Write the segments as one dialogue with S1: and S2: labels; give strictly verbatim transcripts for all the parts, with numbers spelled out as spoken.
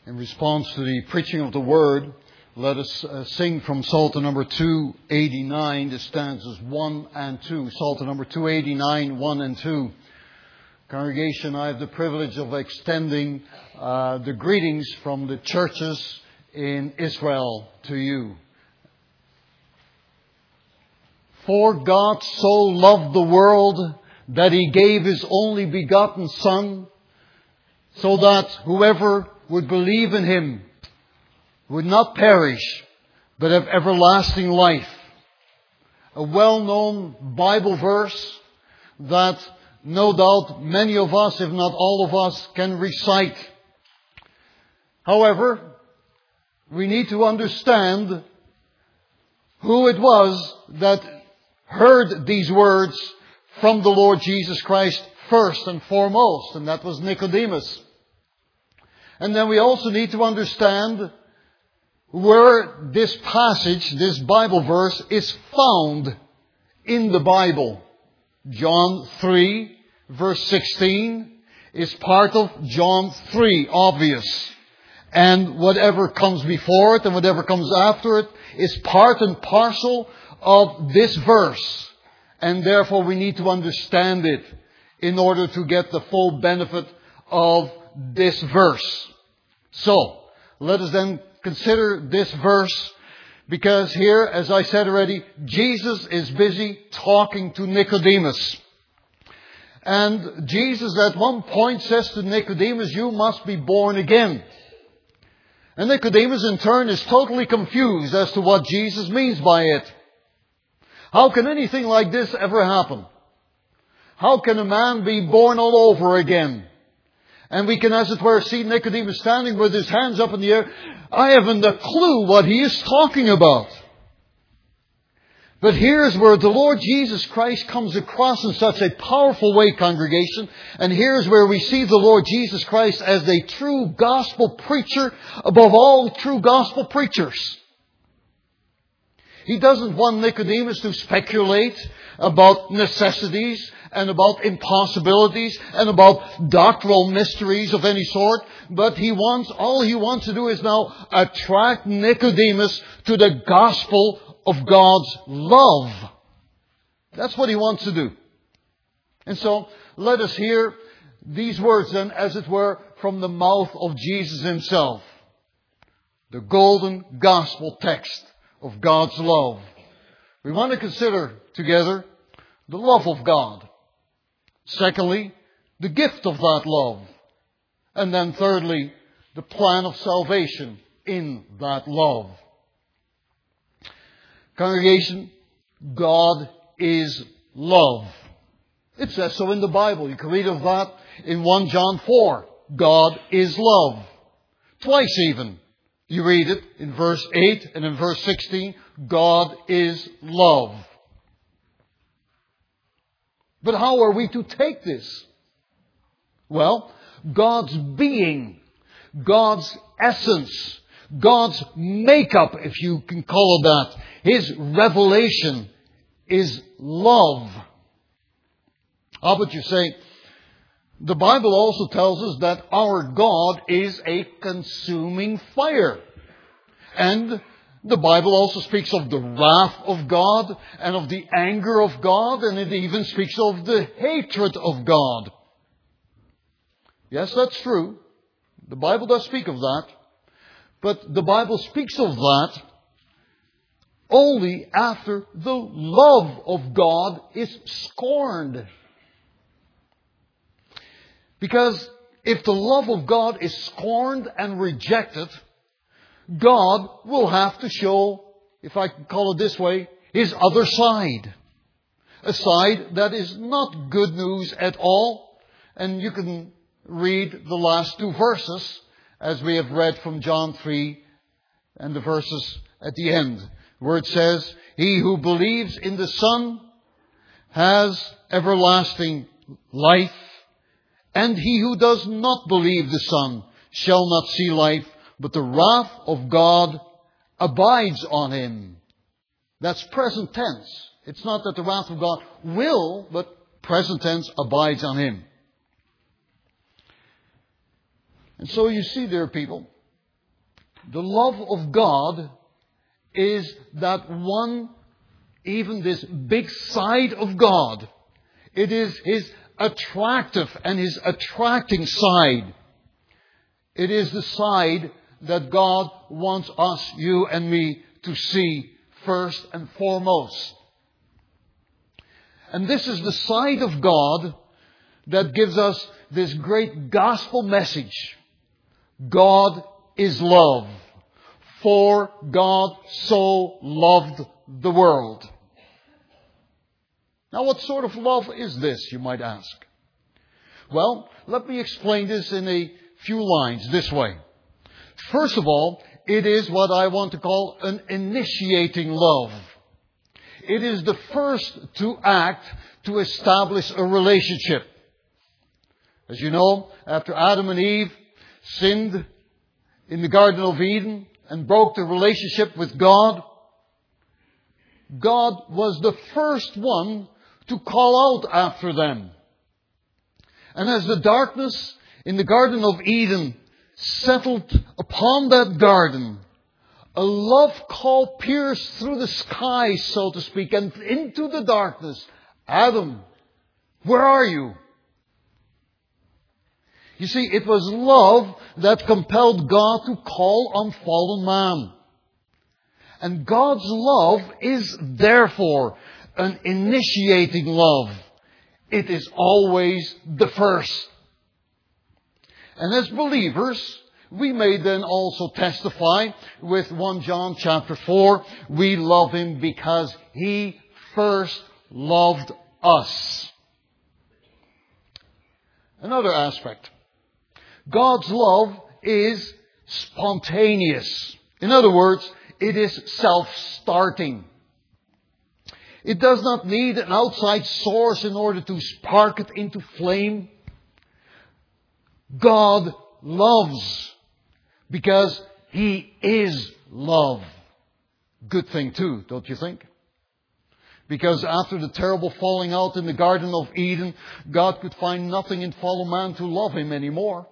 S1: In response to the preaching of the Word, let us uh, sing from Psalter number two eighty-nine, the stanzas one and two. Psalter number two eighty-nine, one and two. Congregation, I have the privilege of extending uh, the greetings from the churches in Israel to you. For God so loved the world that He gave His only begotten Son, so that whoever would believe in Him would not perish, but have everlasting life. A well-known Bible verse that no doubt many of us, if not all of us, can recite. However, we need to understand who it was that heard these words from the Lord Jesus Christ first and foremost, and that was Nicodemus. And then we also need to understand where this passage, this Bible verse, is found in the Bible. John three, verse sixteen, is part of John three, obvious. And whatever comes before it and whatever comes after it is part and parcel of this verse. And therefore we need to understand it in order to get the full benefit of this verse. So, let us then consider this verse, because here, as I said already, Jesus is busy talking to Nicodemus. And Jesus at one point says to Nicodemus, "You must be born again." And Nicodemus in turn is totally confused as to what Jesus means by it. How can anything like this ever happen? How can a man be born all over again? And we can, as it were, see Nicodemus standing with his hands up in the air. I haven't a clue what he is talking about. But here's where the Lord Jesus Christ comes across in such a powerful way, congregation. And here's where we see the Lord Jesus Christ as a true gospel preacher above all true gospel preachers. He doesn't want Nicodemus to speculate about necessities and about impossibilities and about doctrinal mysteries of any sort. But he wants, all he wants to do is now attract Nicodemus to the gospel of God's love. That's what he wants to do. And so, let us hear these words then, as it were, from the mouth of Jesus himself. The golden gospel text of God's love. We want to consider together the love of God. Secondly, the gift of that love. And then thirdly, the plan of salvation in that love. Congregation, God is love. It says so in the Bible. You can read of that in First John four. God is love. Twice even. You read it in verse eight and in verse sixteen. God is love. But how are we to take this? Well, God's being, God's essence, God's makeup, if you can call it that, His revelation is love. How about you say, the Bible also tells us that our God is a consuming fire. And the Bible also speaks of the wrath of God and of the anger of God, and it even speaks of the hatred of God. Yes, that's true. The Bible does speak of that. But the Bible speaks of that only after the love of God is scorned. Because if the love of God is scorned and rejected, God will have to show, if I can call it this way, His other side. A side that is not good news at all. And you can read the last two verses, as we have read from John three and the verses at the end, where it says, "He who believes in the Son has everlasting life, and he who does not believe the Son shall not see life, but the wrath of God abides on him." That's present tense. It's not that the wrath of God will, but present tense, abides on him. And so you see, dear people, The love of God is that one, even this big side of God. It is His attractive and His attracting side. It is the side that God wants us, you and me, to see first and foremost. And this is the side of God that gives us this great gospel message. God is love. For God so loved the world. Now, what sort of love is this, you might ask? Well, let me explain this in a few lines this way. First of all, it is what I want to call an initiating love. It is the first to act to establish a relationship. As you know, after Adam and Eve sinned in the Garden of Eden and broke the relationship with God, God was the first one to call out after them. And as the darkness in the Garden of Eden settled upon that garden, a love call pierced through the sky, so to speak, and into the darkness. Adam, where are you? You see, it was love that compelled God to call on fallen man. And God's love is therefore an initiating love. It is always the first. And as believers, we may then also testify with First John chapter four. We love Him because He first loved us. Another aspect. God's love is spontaneous. In other words, it is self-starting. It does not need an outside source in order to spark it into flame. God loves because He is love. Good thing too, don't you think? Because after the terrible falling out in the Garden of Eden, God could find nothing in fallen man to love Him anymore.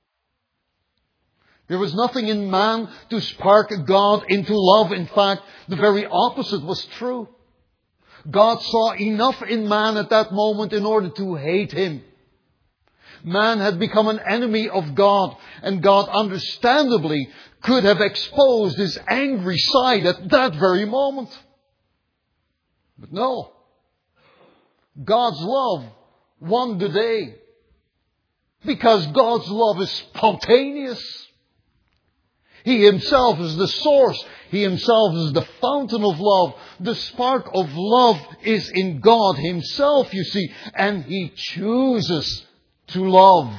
S1: There was nothing in man to spark God into love. In fact, the very opposite was true. God saw enough in man at that moment in order to hate him. Man had become an enemy of God, and God understandably could have exposed His angry side at that very moment. But no. God's love won the day. Because God's love is spontaneous. He Himself is the source. He Himself is the fountain of love. The spark of love is in God Himself, you see. And He chooses to love.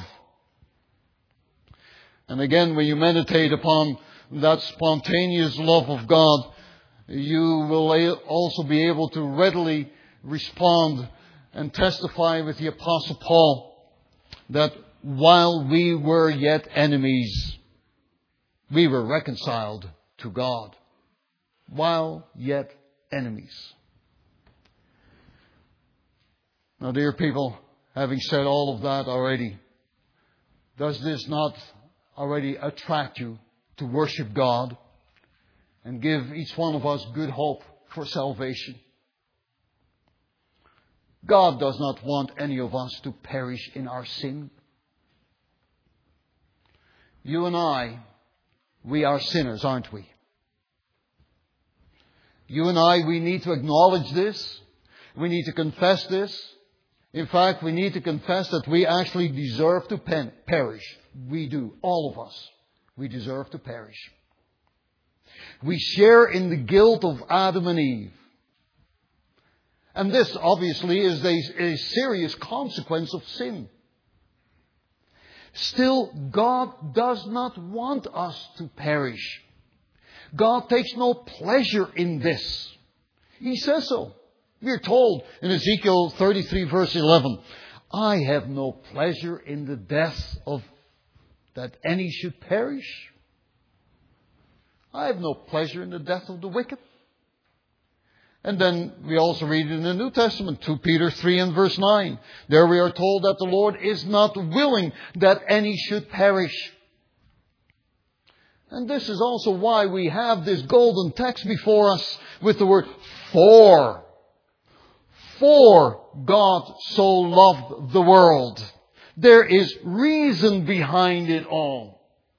S1: And again, when you meditate upon that spontaneous love of God, you will also be able to readily respond and testify with the Apostle Paul that while we were yet enemies, we were reconciled to God. While yet enemies. Now, dear people, having said all of that already, does this not already attract you to worship God and give each one of us good hope for salvation? God does not want any of us to perish in our sin. You and I, we are sinners, aren't we? You and I, we need to acknowledge this. We need to confess this. In fact, we need to confess that we actually deserve to pen- perish. We do. All of us. We deserve to perish. We share in the guilt of Adam and Eve. And this, obviously, is a, a serious consequence of sin. Still, God does not want us to perish. God takes no pleasure in this. He says so. We're told in Ezekiel thirty-three verse eleven, I have no pleasure in the death of that any should perish. I have no pleasure in the death of the wicked. And then we also read in the New Testament, Second Peter three and verse nine. There we are told that the Lord is not willing that any should perish. And this is also why we have this golden text before us with the word for. For God so loved the world. There is reason behind it all.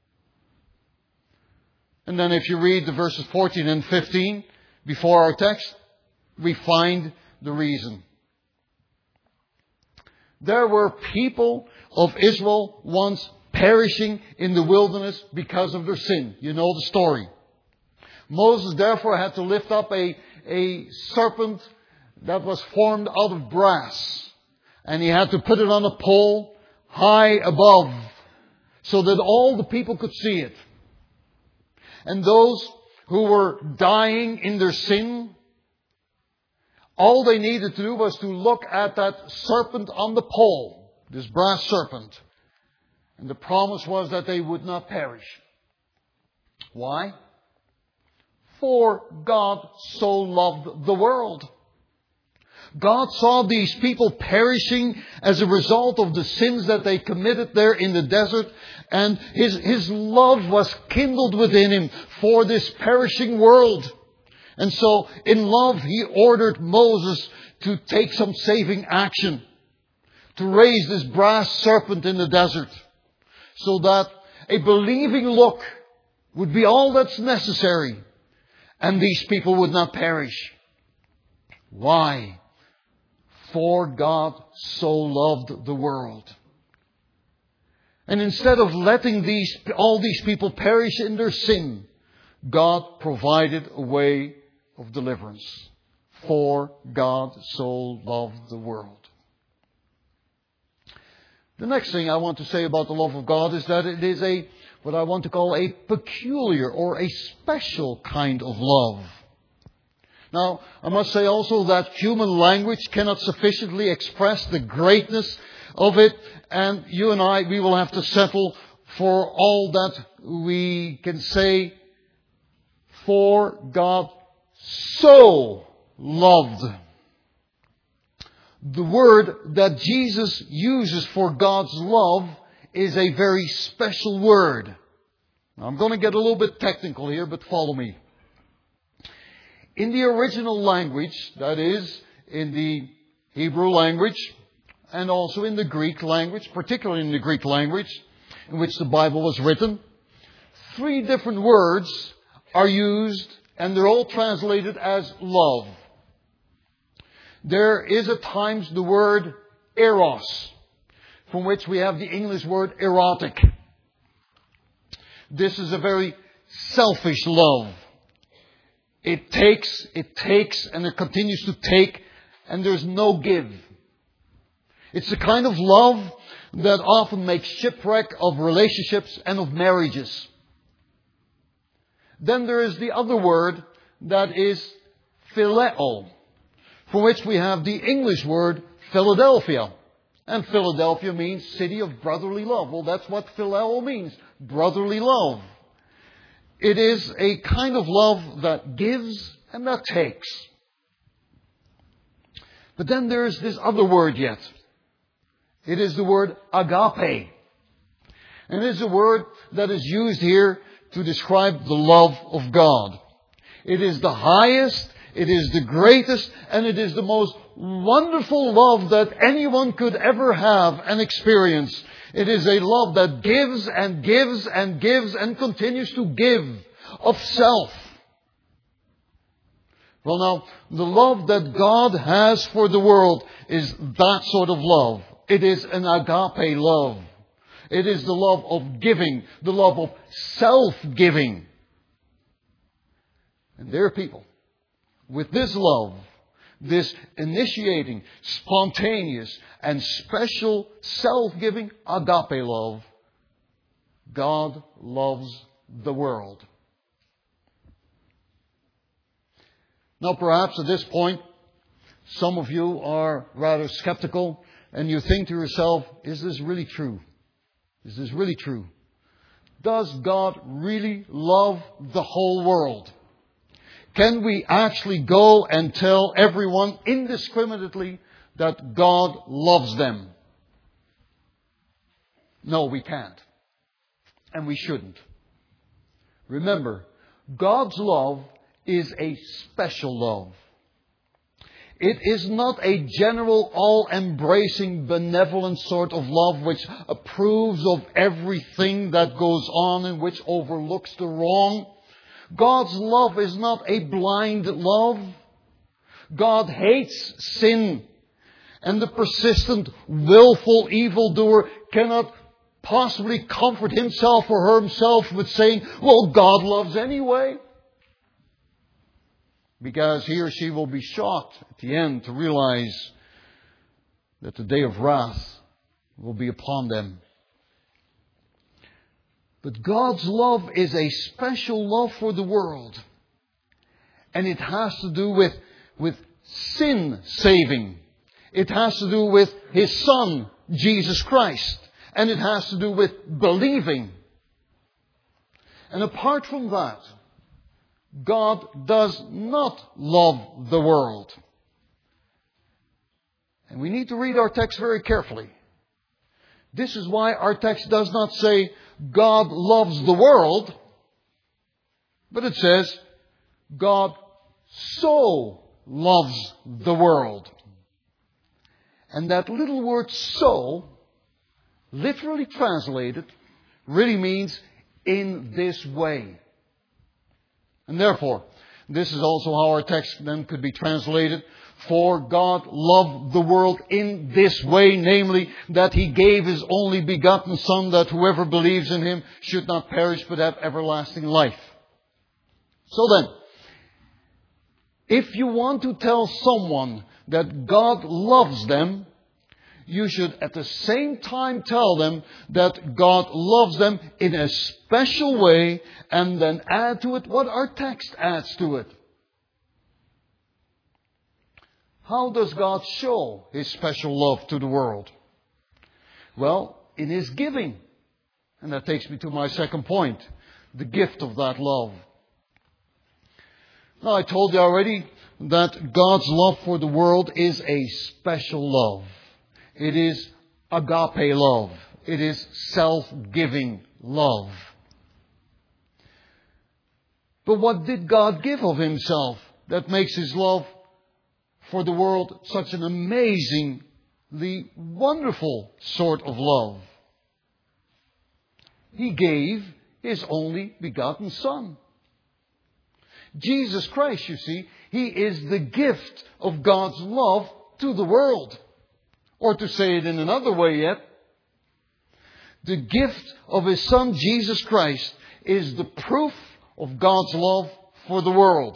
S1: And then if you read the verses fourteen and fifteen before our text, we find the reason. There were people of Israel once perishing in the wilderness because of their sin. You know the story. Moses therefore had to lift up a, a serpent that was formed out of brass. And he had to put it on a pole high above so that all the people could see it. And those who were dying in their sin, all they needed to do was to look at that serpent on the pole, this brass serpent. And the promise was that they would not perish. Why? For God so loved the world. God saw these people perishing as a result of the sins that they committed there in the desert. And His, His love was kindled within Him for this perishing world. And so in love He ordered Moses to take some saving action. To raise this brass serpent in the desert. So that a believing look would be all that's necessary. And these people would not perish. Why? For God so loved the world. And instead of letting these, all these people perish in their sin, God provided a way of deliverance. For God so loved the world. The next thing I want to say about the love of God is that it is a, what I want to call a peculiar or a special kind of love. Now, I must say also that human language cannot sufficiently express the greatness of it. And you and I, we will have to settle for all that we can say. For God so loved. The word that Jesus uses for God's love is a very special word. Now, I'm going to get a little bit technical here, but follow me. In the original language, that is, in the Hebrew language, and also in the Greek language, particularly in the Greek language, in which the Bible was written, three different words are used, and they're all translated as love. There is at times the word eros, from which we have the English word erotic. This is a very selfish love. It takes, it takes, and it continues to take, and there's no give. It's the kind of love that often makes shipwreck of relationships and of marriages. Then there is the other word that is phileo, for which we have the English word Philadelphia. And Philadelphia means city of brotherly love. Well, that's what phileo means, brotherly love. It is a kind of love that gives and that takes. But then there is this other word yet. It is the word agape. And it is a word that is used here to describe the love of God. It is the highest, it is the greatest, and it is the most wonderful love that anyone could ever have and experience. It is a love that gives and gives and gives and continues to give of self. Well now, the love that God has for the world is that sort of love. It is an agape love. It is the love of giving, the love of self-giving. And there are people with this love, this initiating, spontaneous, and special self-giving agape love. God loves the world. Now perhaps at this point, some of you are rather skeptical and you think to yourself, is this really true? Is this really true? Does God really love the whole world? Can we actually go and tell everyone indiscriminately that God loves them? No, we can't. And we shouldn't. Remember, God's love is a special love. It is not a general, all-embracing, benevolent sort of love which approves of everything that goes on and which overlooks the wrong. God's love is not a blind love. God hates sin. And the persistent, willful evildoer cannot possibly comfort himself or himself with saying, well, God loves anyway. Because he or she will be shocked at the end to realize that the day of wrath will be upon them. But God's love is a special love for the world. And it has to do with, with sin saving. It has to do with His Son, Jesus Christ. And it has to do with believing. And apart from that, God does not love the world. And we need to read our text very carefully. This is why our text does not say God loves the world, but it says God so loves the world. And that little word so, literally translated, really means in this way. And therefore, this is also how our text then could be translated. For God loved the world in this way, namely, that He gave His only begotten Son, that whoever believes in Him should not perish but have everlasting life. So then, if you want to tell someone that God loves them, you should at the same time tell them that God loves them in a special way, and then add to it what our text adds to it. How does God show His special love to the world? Well, in His giving. And that takes me to my second point, the gift of that love. Now, I told you already that God's love for the world is a special love. It is agape love. It is self-giving love. But what did God give of Himself that makes His love for the world such an amazingly wonderful sort of love? He gave His only begotten Son. Jesus Christ, you see, He is the gift of God's love to the world. Or to say it in another way yet, the gift of His Son, Jesus Christ, is the proof of God's love for the world.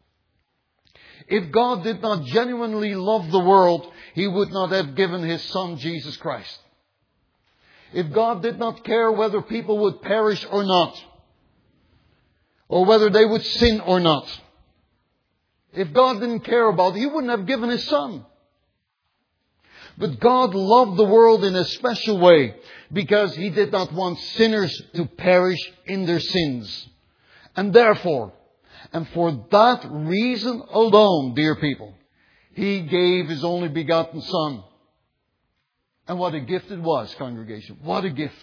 S1: If God did not genuinely love the world, He would not have given His Son, Jesus Christ. If God did not care whether people would perish or not, or whether they would sin or not, if God didn't care about it, He wouldn't have given His Son. But God loved the world in a special way because He did not want sinners to perish in their sins. And therefore, and for that reason alone, dear people, He gave His only begotten Son. And what a gift it was, congregation. What a gift.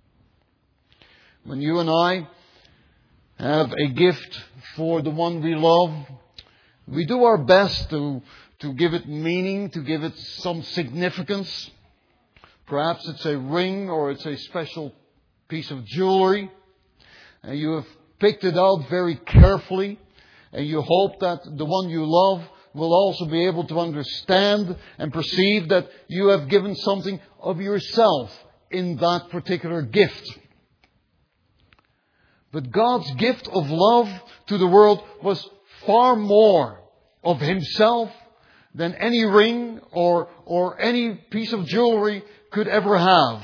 S1: When you and I have a gift for the one we love, we do our best to to give it meaning, to give it some significance. Perhaps it's a ring or it's a special piece of jewelry. And you have picked it out very carefully. And you hope that the one you love will also be able to understand and perceive that you have given something of yourself in that particular gift. But God's gift of love to the world was far more of Himself than any ring or, or any piece of jewelry could ever have.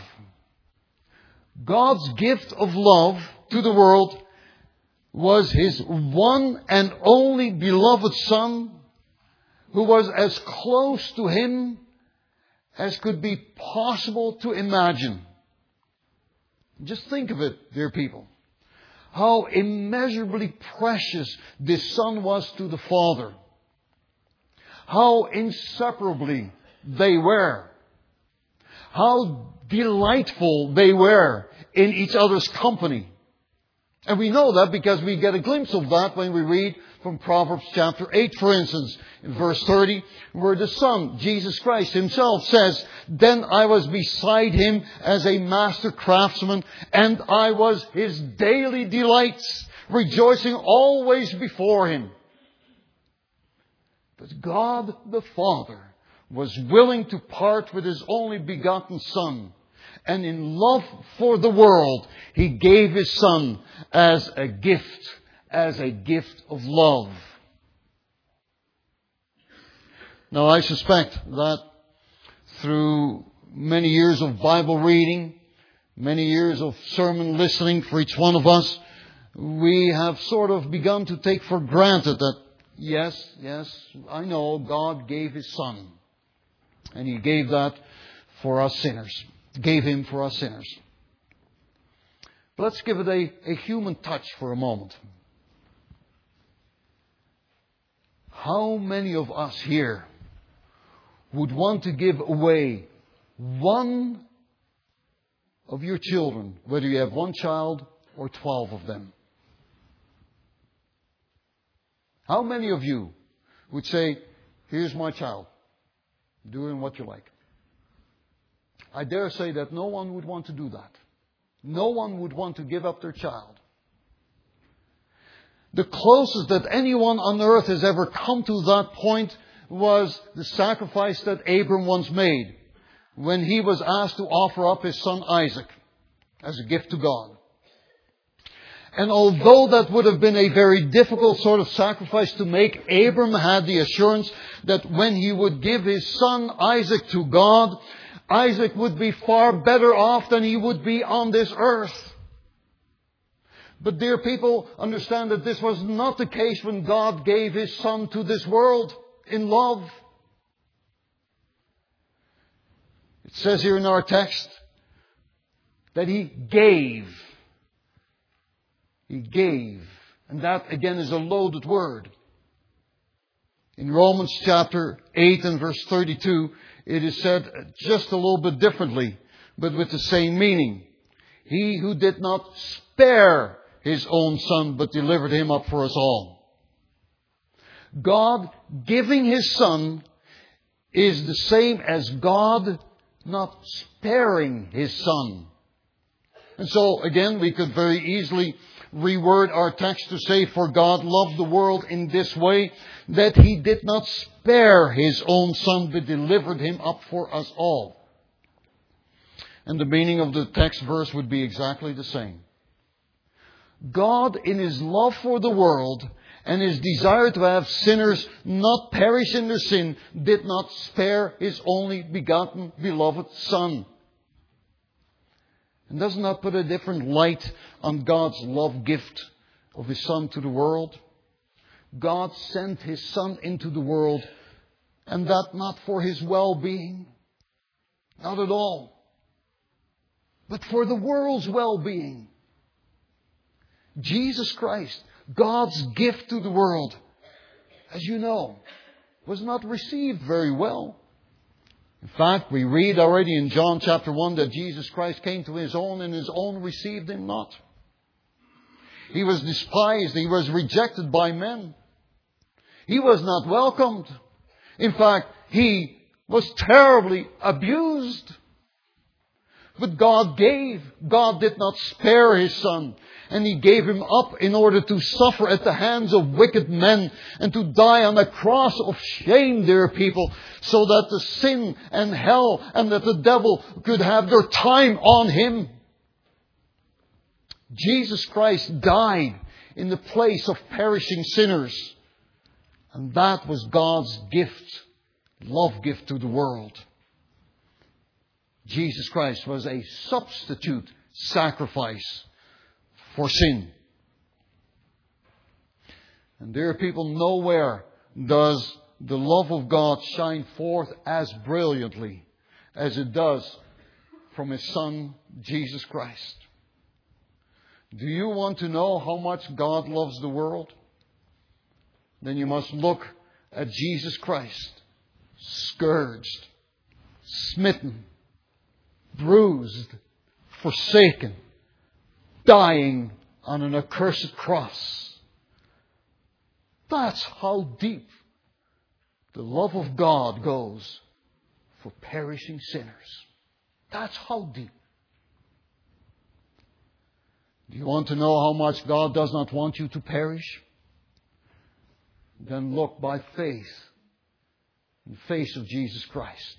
S1: God's gift of love to the world was His one and only beloved Son, who was as close to Him as could be possible to imagine. Just think of it, dear people. How immeasurably precious this Son was to the Father. How inseparably they were. How delightful they were in each other's company. And we know that because we get a glimpse of that when we read from Proverbs chapter eight, for instance, in verse thirty, where the Son, Jesus Christ Himself, says, "Then I was beside Him as a master craftsman, and I was His daily delights, rejoicing always before Him." But God the Father was willing to part with His only begotten Son. And in love for the world, He gave His Son as a gift, as a gift of love. Now, I suspect that through many years of Bible reading, many years of sermon listening for each one of us, we have sort of begun to take for granted that, yes, yes, I know God gave His Son. And He gave that for us sinners. Gave Him for us sinners. But let's give it a, a human touch for a moment. How many of us here would want to give away one of your children, whether you have one child or twelve of them? How many of you would say, "Here's my child, doing what you like"? I dare say that no one would want to do that. No one would want to give up their child. The closest that anyone on earth has ever come to that point was the sacrifice that Abram once made when he was asked to offer up his son Isaac as a gift to God. And although that would have been a very difficult sort of sacrifice to make, Abram had the assurance that when he would give his son Isaac to God, Isaac would be far better off than he would be on this earth. But dear people, understand that this was not the case when God gave His Son to this world in love. It says here in our text that He gave. He gave. And that again is a loaded word. In Romans chapter eight and verse thirty-two, it is said just a little bit differently, but with the same meaning. He who did not spare His own Son, but delivered Him up for us all. God giving His Son is the same as God not sparing His Son. And so, again, we could very easily reword our text to say, "For God loved the world in this way, that He did not spare His own Son, but delivered Him up for us all." And the meaning of the text verse would be exactly the same. God, in His love for the world and His desire to have sinners not perish in their sin, did not spare His only begotten beloved Son. And doesn't that put a different light on God's love gift of His Son to the world? God sent His Son into the world, and that not for His well-being. Not at all. But for the world's well-being. Jesus Christ, God's gift to the world, as you know, was not received very well. In fact, we read already in John chapter one that Jesus Christ came to His own and His own received Him not. He was despised. He was rejected by men. He was not welcomed. In fact, He was terribly abused. But God gave. God did not spare His Son. And He gave Him up in order to suffer at the hands of wicked men and to die on a cross of shame, dear people, so that the sin and hell and that the devil could have their time on Him. Jesus Christ died in the place of perishing sinners. And that was God's gift, love gift to the world. Jesus Christ was a substitute sacrifice for sin. And dear people, nowhere does the love of God shine forth as brilliantly as it does from His Son, Jesus Christ. Do you want to know how much God loves the world? Then you must look at Jesus Christ, scourged, smitten, bruised, forsaken, dying on an accursed cross. That's how deep the love of God goes for perishing sinners. That's how deep. Do you want to know how much God does not want you to perish? Then look by faith in the face of Jesus Christ.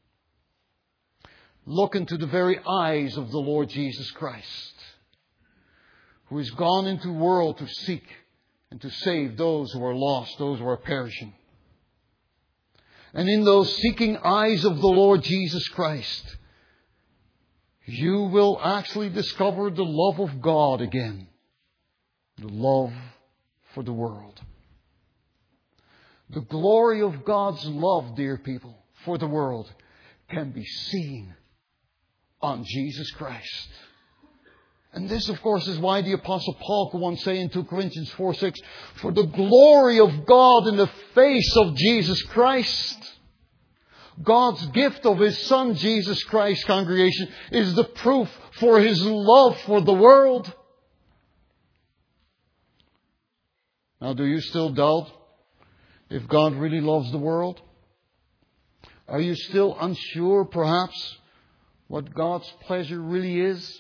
S1: Look into the very eyes of the Lord Jesus Christ, who has gone into the world to seek and to save those who are lost, those who are perishing. And in those seeking eyes of the Lord Jesus Christ, you will actually discover the love of God again. The love for the world. The glory of God's love, dear people, for the world can be seen on Jesus Christ. And this, of course, is why the Apostle Paul could once say in two Corinthians four six, for the glory of God in the face of Jesus Christ. God's gift of His Son, Jesus Christ, congregation, is the proof for His love for the world. Now, do you still doubt if God really loves the world? Are you still unsure, perhaps, what God's pleasure really is?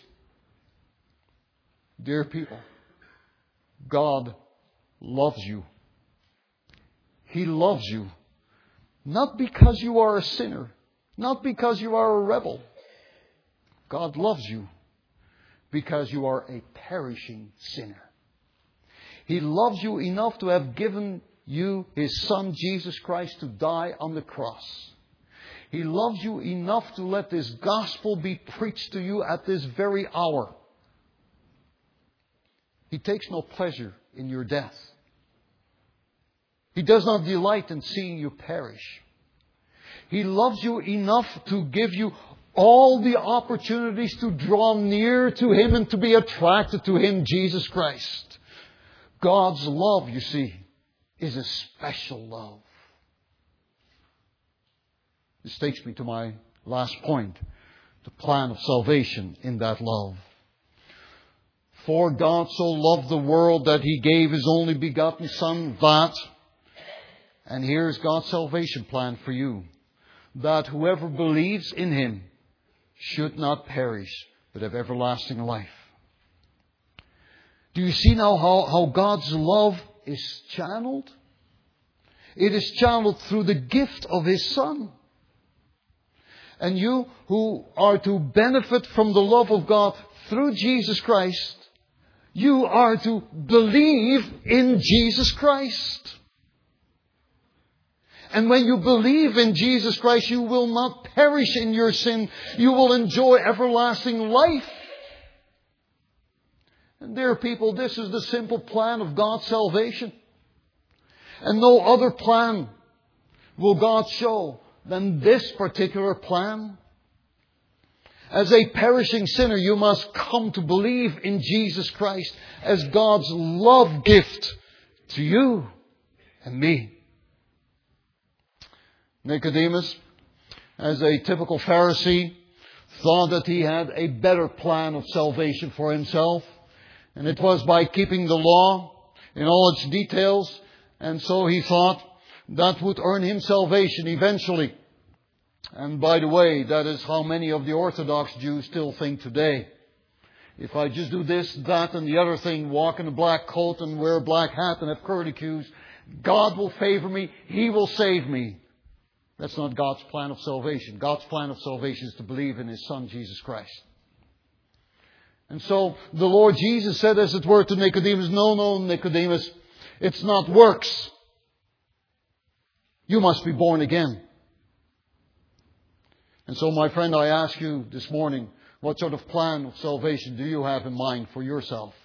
S1: Dear people, God loves you. He loves you. Not because you are a sinner. Not because you are a rebel. God loves you because you are a perishing sinner. He loves you enough to have given you His Son, Jesus Christ, to die on the cross. He loves you enough to let this gospel be preached to you at this very hour. He takes no pleasure in your death. He does not delight in seeing you perish. He loves you enough to give you all the opportunities to draw near to Him and to be attracted to Him, Jesus Christ. God's love, you see, is a special love. This takes me to my last point, the plan of salvation in that love. For God so loved the world that He gave His only begotten Son, that, and here's God's salvation plan for you, that whoever believes in Him should not perish, but have everlasting life. Do you see now how, how God's love is channeled? It is channeled through the gift of His Son. And you who are to benefit from the love of God through Jesus Christ, you are to believe in Jesus Christ. And when you believe in Jesus Christ, you will not perish in your sin. You will enjoy everlasting life. And dear people, this is the simple plan of God's salvation. And no other plan will God show than this particular plan. As a perishing sinner, you must come to believe in Jesus Christ as God's love gift to you and me. Nicodemus, as a typical Pharisee, thought that he had a better plan of salvation for himself. And it was by keeping the law in all its details. And so he thought that would earn him salvation eventually. And by the way, that is how many of the Orthodox Jews still think today. If I just do this, that, and the other thing, walk in a black coat and wear a black hat and have curly cues, God will favor me. He will save me. That's not God's plan of salvation. God's plan of salvation is to believe in His Son, Jesus Christ. And so the Lord Jesus said, as it were, to Nicodemus, no, no, Nicodemus, it's not works. You must be born again. And so, my friend, I ask you this morning, what sort of plan of salvation do you have in mind for yourself?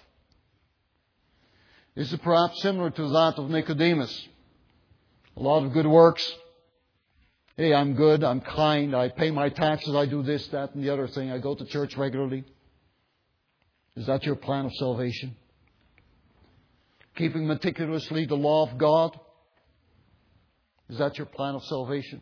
S1: Is it perhaps similar to that of Nicodemus? A lot of good works. Hey, I'm good, I'm kind, I pay my taxes, I do this, that, and the other thing. I go to church regularly. Is that your plan of salvation? Keeping meticulously the law of God? Is that your plan of salvation?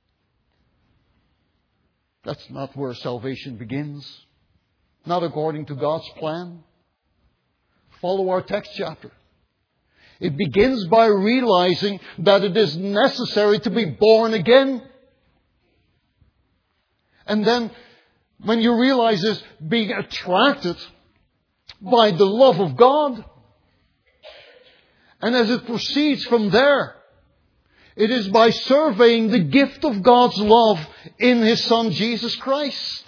S1: That's not where salvation begins. Not according to God's plan. Follow our text chapter. It begins by realizing that it is necessary to be born again. And then, when you realize this, being attracted by the love of God. And as it proceeds from there, it is by surveying the gift of God's love in His Son Jesus Christ.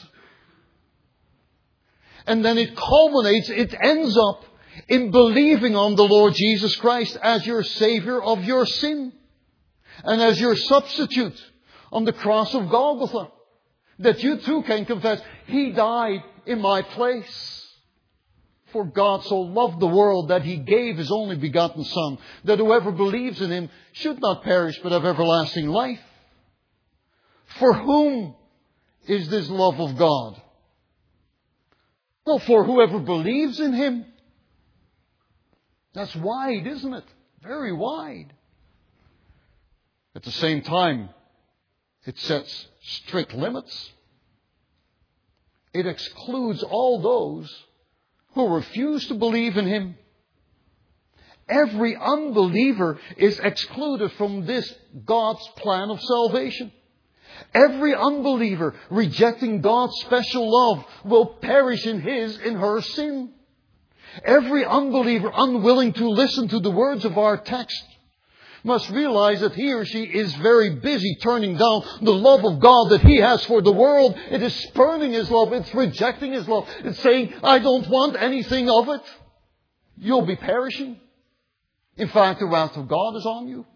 S1: And then it culminates, it ends up in believing on the Lord Jesus Christ as your Savior of your sin. And as your substitute on the cross of Golgotha. That you too can confess, He died in my place. For God so loved the world that He gave His only begotten Son, that whoever believes in Him should not perish but have everlasting life. For whom is this love of God? Well, for whoever believes in Him. That's wide, isn't it? Very wide. At the same time, it sets strict limits. It excludes all those who refuse to believe in Him. Every unbeliever is excluded from this God's plan of salvation. Every unbeliever rejecting God's special love will perish in his and her sin. Every unbeliever unwilling to listen to the words of our text must realize that he or she is very busy turning down the love of God that He has for the world. It is spurning His love. It's rejecting His love. It's saying, I don't want anything of it. You'll be perishing. In fact, the wrath of God is on you.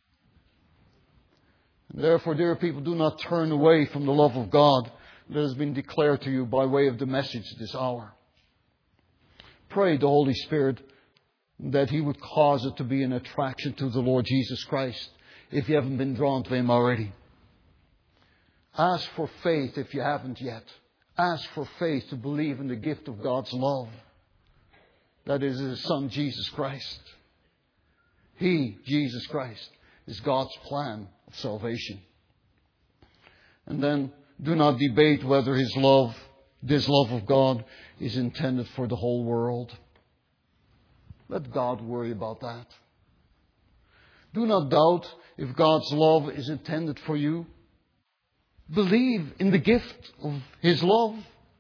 S1: And therefore, dear people, do not turn away from the love of God that has been declared to you by way of the message this hour. Pray the Holy Spirit that He would cause it to be an attraction to the Lord Jesus Christ if you haven't been drawn to Him already. Ask for faith if you haven't yet. Ask for faith to believe in the gift of God's love. That is His Son, Jesus Christ. He, Jesus Christ, is God's plan of salvation. And then do not debate whether His love, this love of God, is intended for the whole world. Let God worry about that. Do not doubt if God's love is intended for you. Believe in the gift of His love.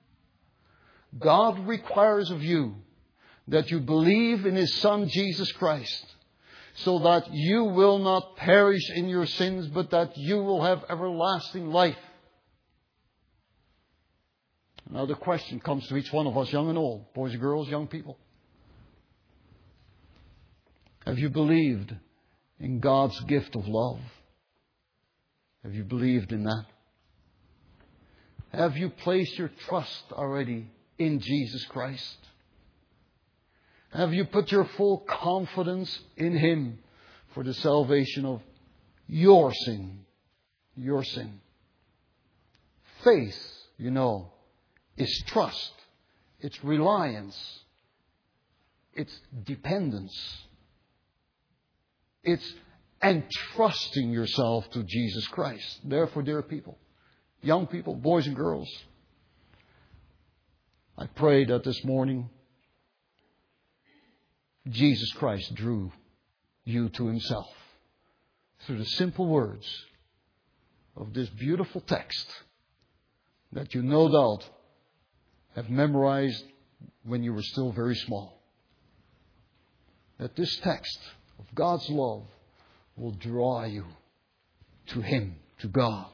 S1: God requires of you that you believe in His Son Jesus Christ, so that you will not perish in your sins, but that you will have everlasting life. Now the question comes to each one of us, young and old, boys and girls, young people. Have you believed in God's gift of love? Have you believed in that? Have you placed your trust already in Jesus Christ? Have you put your full confidence in Him for the salvation of your sin? Your sin. Faith, you know, is trust. It's reliance. It's dependence. It's entrusting yourself to Jesus Christ. Therefore, dear people, young people, boys and girls, I pray that this morning Jesus Christ drew you to Himself through the simple words of this beautiful text that you no doubt have memorized when you were still very small. That this text of God's love will draw you to Him, to God.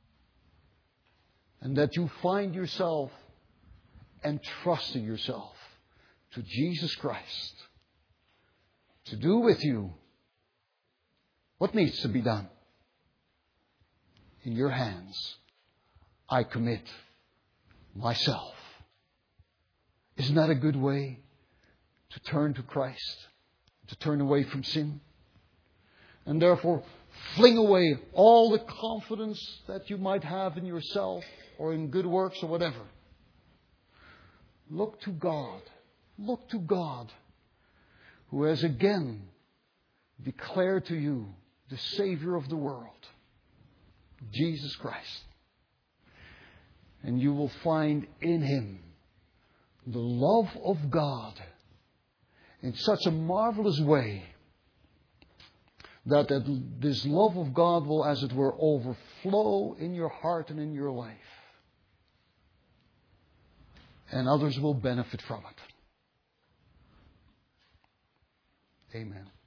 S1: And that you find yourself entrusting yourself to Jesus Christ to do with you what needs to be done. In your hands, I commit myself. Isn't that a good way to turn to Christ? To turn away from sin? And therefore, fling away all the confidence that you might have in yourself or in good works or whatever. Look to God. Look to God, who has again declared to you the Savior of the world, Jesus Christ. And you will find in Him the love of God in such a marvelous way that this love of God will, as it were, overflow in your heart and in your life. And others will benefit from it. Amen.